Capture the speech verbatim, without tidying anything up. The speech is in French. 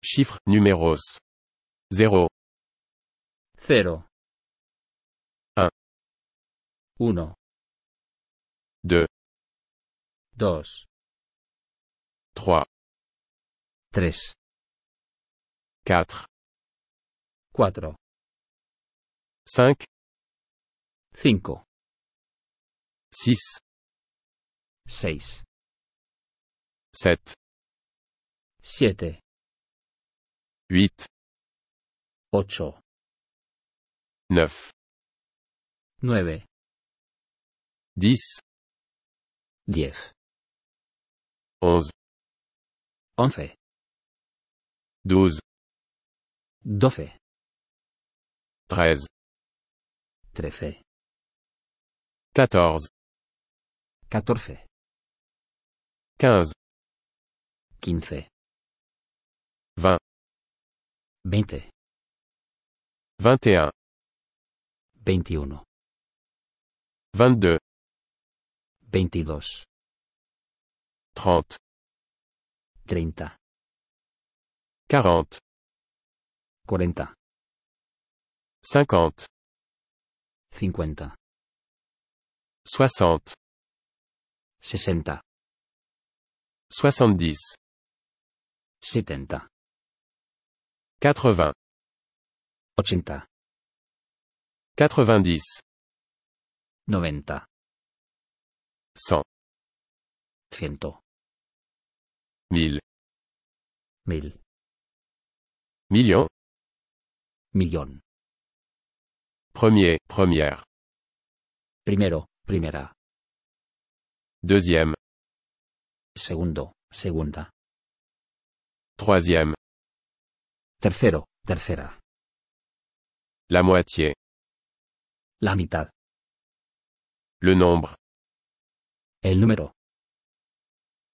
Chiffres, numéros. zéro. Cero. Un. Uno. deux. Dos. trois. Tres. quatre. Cuatro. cinq. Cinco. six. Seis. sept. Siete. huit. Ocho. neuf. Nueve. dix. Diez. onze. Once. douze. Doce. treize. Trece. quatorze. Catorce. quinze. Quince. vingt. Veinte. vingt et un. Veintiuno. vingt-deux. Veintidós. trente. Treinta. quarante. Cuarenta. cinquante. Cincuenta. soixante. Sesenta. soixante-dix. Setenta. quatre-vingts. Ochenta. quatre-vingt-dix. Noventa. cent. Ciento. mille. Mil. Million. Millón. Premier, première. Primero, primera. Deuxième. Segundo, segunda. Troisième. Tercero, tercera. La moitié. La mitad. Le nombre. El número.